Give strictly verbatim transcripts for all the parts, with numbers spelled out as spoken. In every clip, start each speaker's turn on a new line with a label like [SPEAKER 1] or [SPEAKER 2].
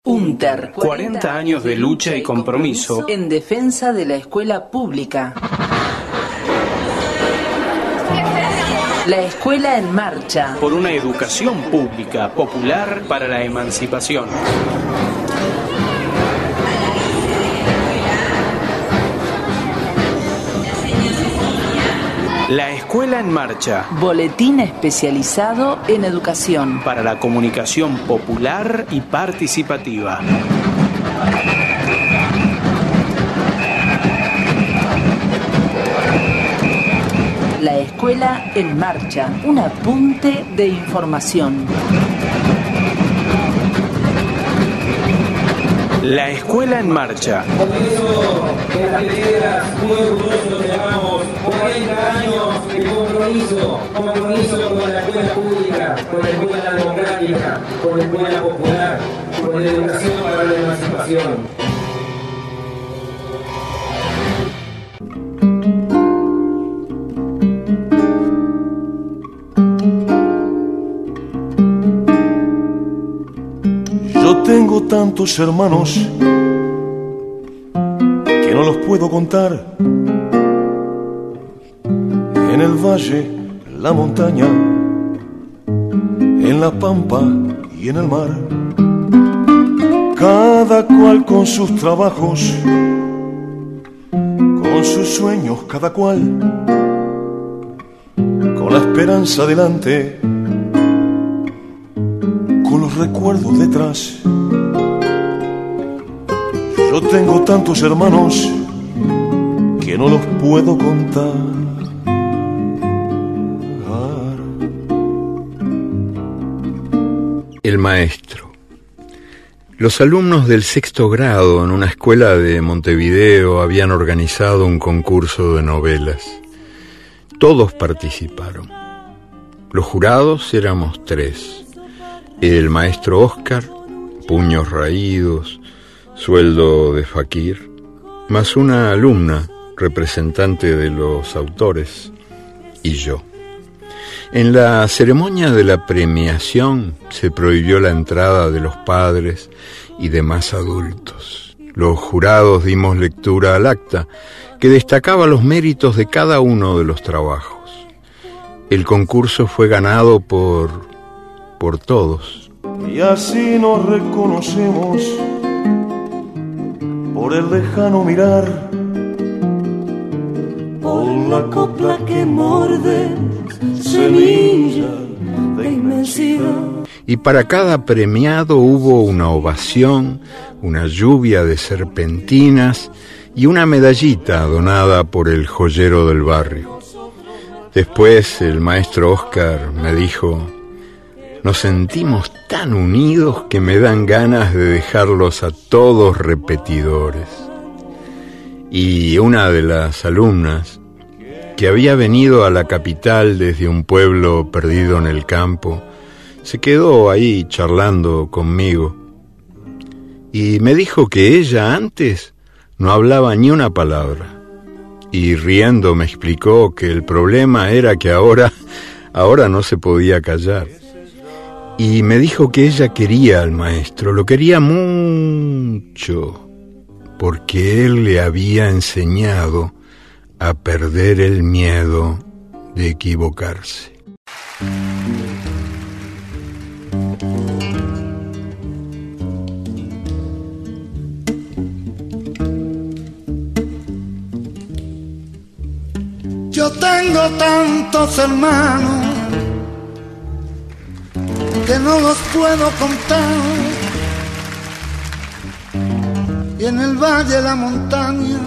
[SPEAKER 1] UNTER,
[SPEAKER 2] cuarenta años de lucha y compromiso
[SPEAKER 1] en defensa de la escuela pública. La escuela en marcha.
[SPEAKER 2] Por una educación pública, popular, para la emancipación. La escuela en marcha.
[SPEAKER 1] Boletín especializado en educación.
[SPEAKER 2] Para la comunicación popular y participativa.
[SPEAKER 1] La escuela en marcha. Un apunte de información.
[SPEAKER 2] La escuela en marcha.
[SPEAKER 3] Por eso, en las piedras, muy orgullosos llevamos cuarenta años de compromiso, compromiso con la escuela pública, con la escuela democrática, con la escuela popular, con la educación para la emancipación.
[SPEAKER 4] Tengo tantos hermanos que no los puedo contar. En el valle, en la montaña, en la pampa y en el mar. Cada cual con sus trabajos, con sus sueños cada cual, con la esperanza delante, con los recuerdos detrás. Yo tengo tantos hermanos que no los puedo contar.
[SPEAKER 5] El maestro. Los alumnos del sexto grado en una escuela de Montevideo habían organizado un concurso de novelas. Todos participaron. Los jurados éramos tres. El maestro Oscar, puños raídos, sueldo de faquir, más una alumna, representante de los autores, y yo. En la ceremonia de la premiación se prohibió la entrada de los padres y demás adultos. Los jurados dimos lectura al acta, que destacaba los méritos de cada uno de los trabajos. El concurso fue ganado por, por todos.
[SPEAKER 4] Y así nos reconocemos por el lejano mirar, por la copla que morde, semilla de inmensidad.
[SPEAKER 5] Y para cada premiado hubo una ovación, una lluvia de serpentinas y una medallita donada por el joyero del barrio. Después el maestro Oscar me dijo: nos sentimos tan unidos que me dan ganas de dejarlos a todos repetidores. Y una de las alumnas, que había venido a la capital desde un pueblo perdido en el campo, se quedó ahí charlando conmigo y me dijo que ella antes no hablaba ni una palabra, y riendo me explicó que el problema era que ahora, ahora no se podía callar. Y me dijo que ella quería al maestro, lo quería mucho, porque él le había enseñado a perder el miedo de equivocarse.
[SPEAKER 6] Yo tengo tantos hermanos que no los puedo contar, y en el valle, la montaña,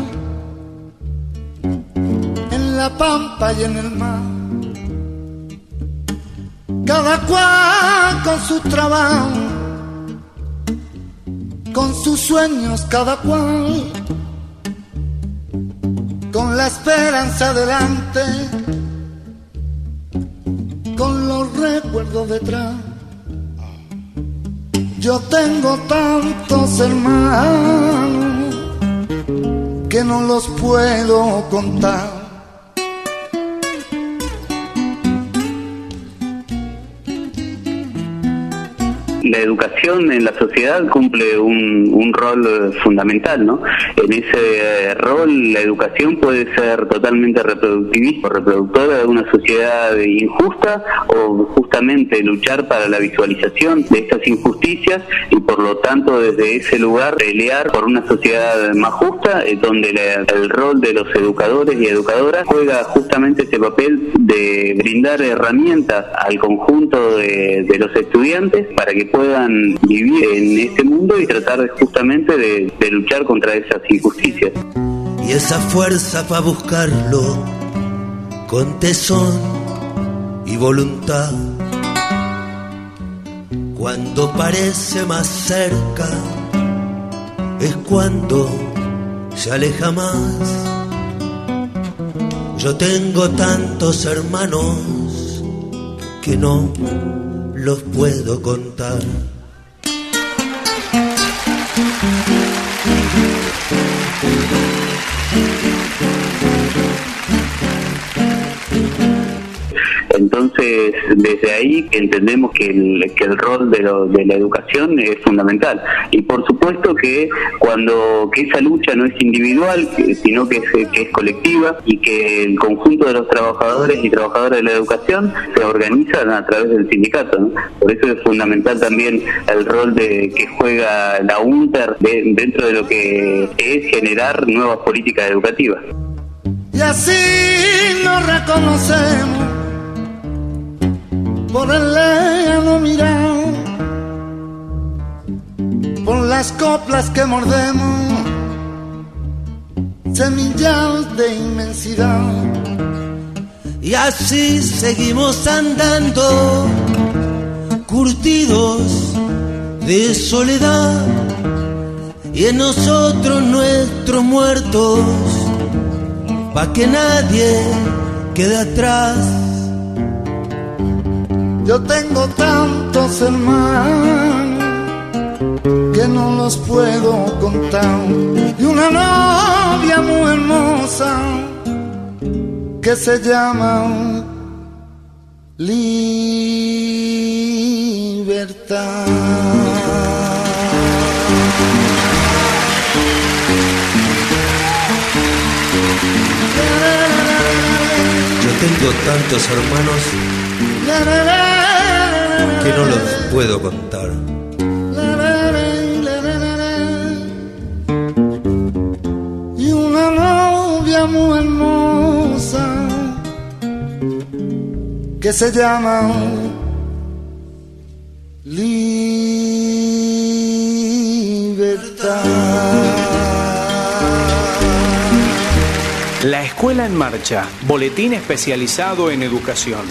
[SPEAKER 6] en la pampa y en el mar, cada cual con su trabajo, con sus sueños cada cual, con la esperanza delante, con los recuerdos detrás. Yo tengo tantos hermanos que no los puedo contar.
[SPEAKER 7] la educación en la sociedad cumple un, un rol fundamental, ¿no? En ese rol la educación puede ser totalmente reproductivista, reproductora de una sociedad injusta, o justamente luchar para la visualización de estas injusticias y por lo tanto desde ese lugar pelear por una sociedad más justa, eh, donde la, el rol de los educadores y educadoras juega justamente ese papel de brindar herramientas al conjunto de, de los estudiantes para que puedan vivir en este mundo y tratar justamente de, de luchar contra esas injusticias.
[SPEAKER 6] Y esa fuerza para buscarlo con tesón y voluntad, cuando parece más cerca es cuando se aleja más. Yo tengo tantos hermanos que no los puedo contar.
[SPEAKER 7] Entonces, desde ahí entendemos que el, que el rol de, lo, de la educación es fundamental. Y por supuesto que cuando que esa lucha no es individual, sino que es, que es colectiva, y que el conjunto de los trabajadores y trabajadoras de la educación se organizan a través del sindicato, ¿no? Por eso es fundamental también el rol de que juega la UNTER de, dentro de lo que es generar nuevas políticas educativas.
[SPEAKER 6] Y así nos reconocemos por el lejano mirar, por las coplas que mordemos, semillas de inmensidad. Y así seguimos andando, curtidos de soledad, y en nosotros nuestros muertos, pa' que nadie quede atrás. Yo tengo tantos hermanos que no los puedo contar, y una novia muy hermosa que se llama Libertad. Yo tengo tantos hermanos que no los puedo contar. Y una novia muy hermosa que se llama Libertad.
[SPEAKER 2] La Escuela en Marcha, boletín especializado en educación.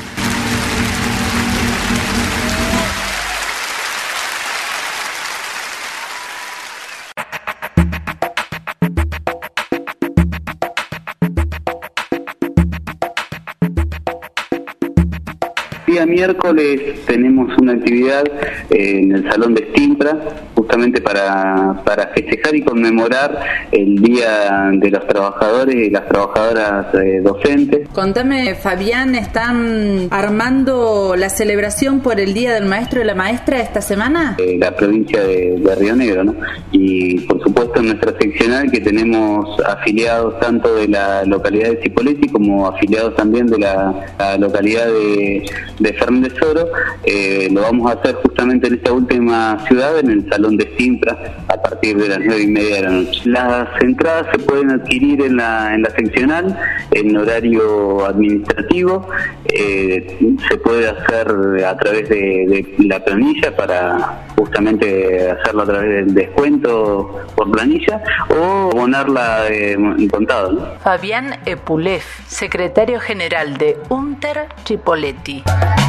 [SPEAKER 7] Día miércoles tenemos una actividad en el Salón de Stimpra, justamente para, para festejar y conmemorar el Día de los Trabajadores y las Trabajadoras eh, Docentes.
[SPEAKER 8] Contame, Fabián, ¿están armando la celebración por el Día del Maestro y la Maestra esta semana?
[SPEAKER 7] Eh, la provincia de, de Río Negro, ¿no? Y por supuesto en nuestra seccional, que tenemos afiliados tanto de la localidad de Cipolletti como afiliados también de la, la localidad de, de Fernández Oro, eh, lo vamos a hacer justamente en esta última ciudad, en el Salón de Stimpra, a partir de las nueve y media de la noche. Las entradas se pueden adquirir en la, en la seccional, en horario administrativo, eh, se puede hacer a través de, de la planilla, para justamente hacerlo a través del descuento por planilla, o abonarla eh, en contado, ¿no?
[SPEAKER 1] Fabián Epulef, secretario general de UNTER Cipolletti.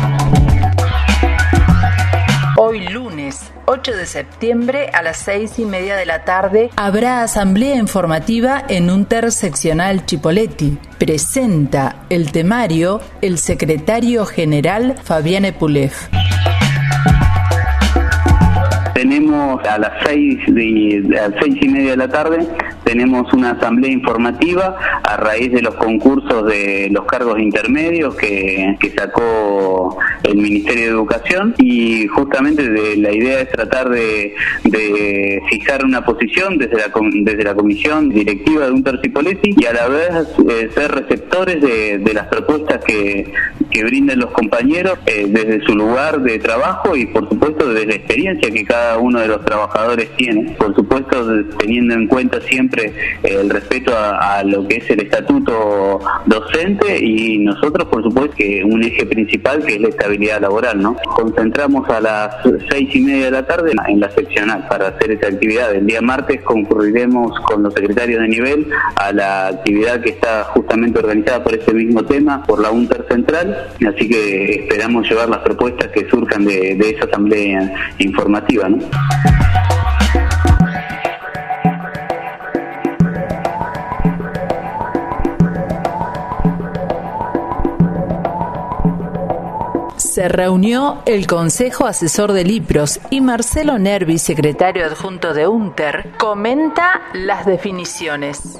[SPEAKER 1] Hoy lunes ocho de septiembre a las seis y media de la tarde habrá asamblea informativa en UNTER seccional Cipolletti. Presenta el temario el secretario general Fabián Epulef.
[SPEAKER 7] tenemos a las seis, de, a las seis y media de la tarde, tenemos una asamblea informativa a raíz de los concursos de los cargos intermedios que, que sacó el Ministerio de Educación, y justamente de, la idea es tratar de, de fijar una posición desde la, desde la comisión directiva de UNTER Cipolletti y a la vez eh, ser receptores de, de las propuestas que, que brinden los compañeros eh, desde su lugar de trabajo y por supuesto desde la experiencia que cada uno de los trabajadores tiene, por supuesto teniendo en cuenta siempre eh, el respeto a, a lo que es el estatuto docente, y nosotros por supuesto que un eje principal que es la estabilidad laboral, ¿no? Concentramos a las seis y media de la tarde en la seccional para hacer esa actividad. El día martes concurriremos con los secretarios de nivel a la actividad que está justamente organizada por este mismo tema por la UNTER Central, así que esperamos llevar las propuestas que surjan de, de esa asamblea informativa, ¿no?
[SPEAKER 1] Se reunió el Consejo Asesor de Lipros y Marcelo Nervi, secretario adjunto de UNTER, comenta las definiciones.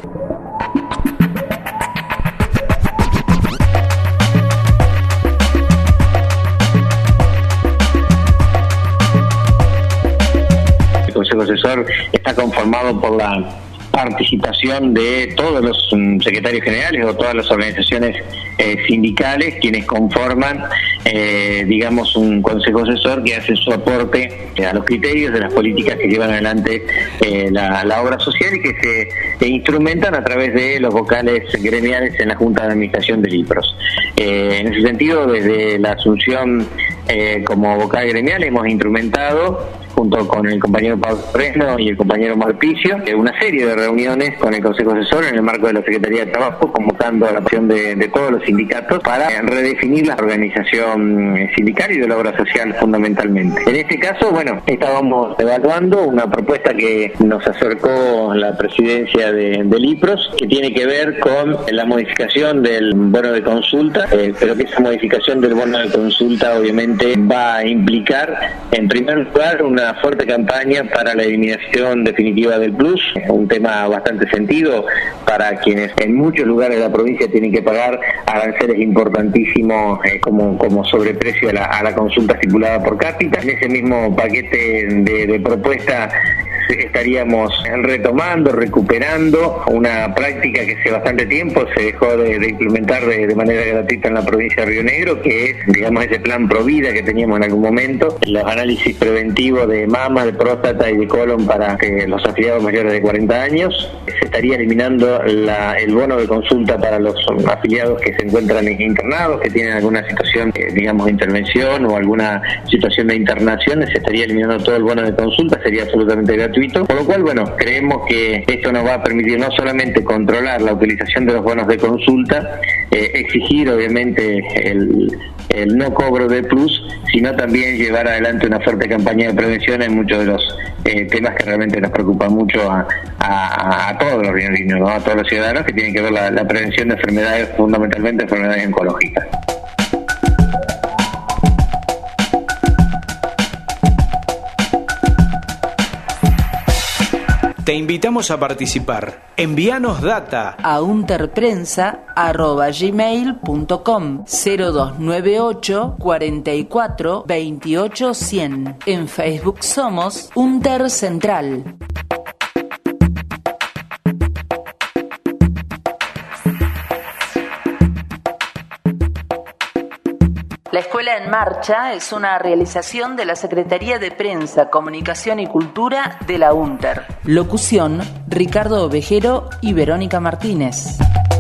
[SPEAKER 9] El Consejo Asesor está conformado por la participación de todos los um, secretarios generales o todas las organizaciones eh, sindicales, quienes conforman, eh, digamos, un consejo asesor que hace su aporte eh, a los criterios de las políticas que llevan adelante eh, la, la obra social y que se eh, instrumentan a través de los vocales gremiales en la Junta de Administración de Lipros. Eh, en ese sentido, desde la asunción eh, como vocal gremial hemos instrumentado, junto con el compañero Pablo Fresno y el compañero Marpicio, una serie de reuniones con el Consejo Asesor en el marco de la Secretaría de Trabajo, convocando a la acción de, de todos los sindicatos para redefinir la organización sindical y de la obra social fundamentalmente. En este caso, bueno, estábamos evaluando una propuesta que nos acercó la presidencia de, de Lipros, que tiene que ver con la modificación del bono de consulta, eh, pero que esa modificación del bono de consulta obviamente va a implicar, en primer lugar, una Una fuerte campaña para la eliminación definitiva del plus, un tema bastante sentido para quienes en muchos lugares de la provincia tienen que pagar aranceles importantísimos eh, como, como sobreprecio a la, a la consulta estipulada por cápita. En ese mismo paquete de, de propuesta estaríamos retomando, recuperando una práctica que hace bastante tiempo se dejó de, de implementar de, de manera gratuita en la provincia de Río Negro, que es, digamos, ese plan Provida que teníamos en algún momento, los análisis preventivos de mama, de próstata y de colon para eh, los afiliados mayores de cuarenta años. Se estaría eliminando la, el bono de consulta para los afiliados que se encuentran internados, que tienen alguna situación, eh, digamos, de intervención o alguna situación de internación. Se estaría eliminando todo el bono de consulta, sería absolutamente gratuito. Por lo cual, bueno, creemos que esto nos va a permitir no solamente controlar la utilización de los bonos de consulta, eh, exigir obviamente el, el no cobro de plus, sino también llevar adelante una fuerte campaña de prevención en muchos de los eh, temas que realmente nos preocupan mucho a, a, a todos los rionegrinos, ¿no? A todos los ciudadanos, que tienen que ver la, la prevención de enfermedades, fundamentalmente enfermedades oncológicas.
[SPEAKER 2] Te invitamos a participar. Envíanos data
[SPEAKER 1] a unterprensa arroba gmail punto com cero dos nueve ocho cuarenta y cuatro veintiocho cien. En Facebook somos Unter Central. La Escuela en Marcha es una realización de la Secretaría de Prensa, Comunicación y Cultura de la UNTER. Locución, Ricardo Ovejero y Verónica Martínez.